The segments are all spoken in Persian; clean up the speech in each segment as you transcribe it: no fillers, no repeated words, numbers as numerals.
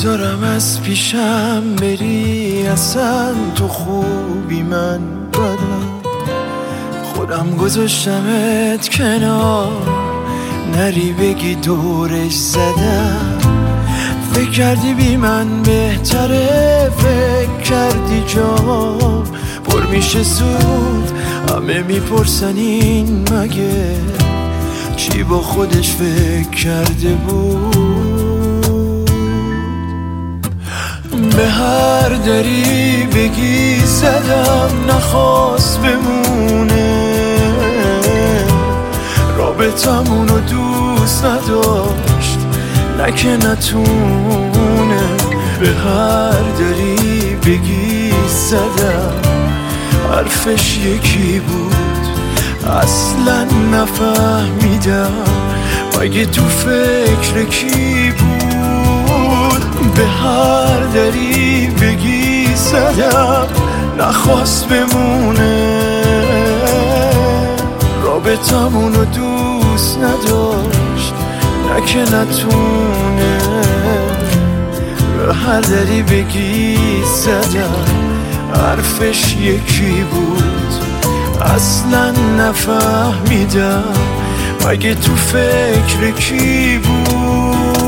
نمیذارم از پیشم بری، اصلا تو خوبی من بدم. خودم گذاشتمت کنار، نری بگی دورش زدم. فکر کردی بی من بهتره، فکر کردی جام پر میشه زود. همه میپرسن این مگه چی با خودش فکر کرده بود. به هر دری بگی زدم، نخواست بمونه. رابطمونو دوست نداشت، نه که نتونه. به هر دری بگی زدم، حرفش یکی بود، اصلا نفهمیدم مگه تو فکر کی بود. به هر دری بگی زدم، نخواست بمونه. رابطمونو دوست نداشت، نه که نتونه. به هر دری بگی زدم، حرفش یکی بود، اصلا نفهمیدم مگه تو فکر کی بود.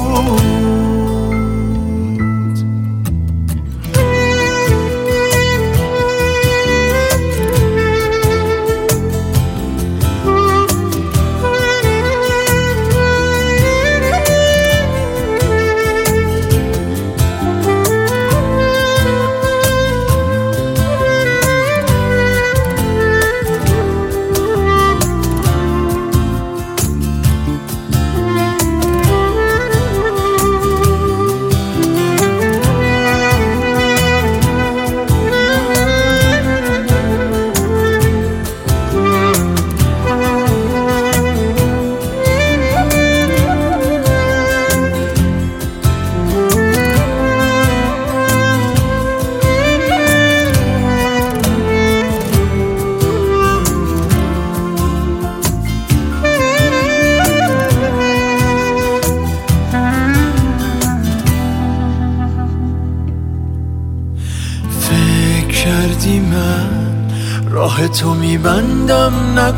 کردی من راه تو میبندم،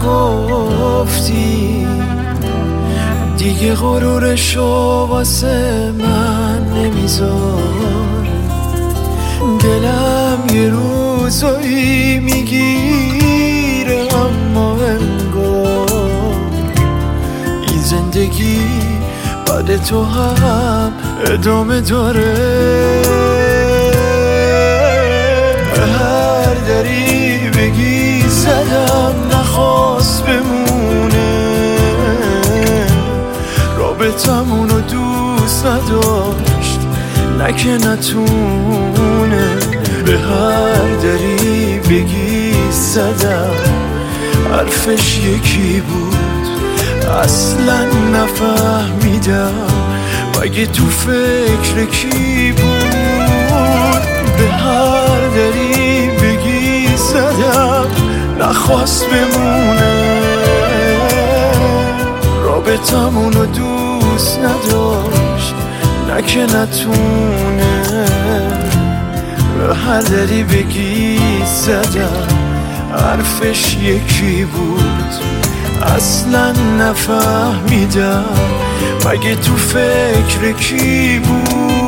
نگفتی دیگه غرورشو واسه من نمیذار. دلم یه روزایی میگیره، اما انگار این زندگی بعد تو هم ادامه داره. هر دری بگی زدم، نخواست بمونه. رابطمونو دوست نداشت، نه که نتونه. به هر دری بگی زدم، حرفش یکی بود، اصلا نفهمیدم مگه تو فکر کی بود. به هر دری بگی زدم، نخواست بمونه. رابطمونو دوست نداشت، نه که نتونه. به هر دری بگی زدم، حرفش یکی بود، اصلا نفهمیدم مگه تو فکر کی بود.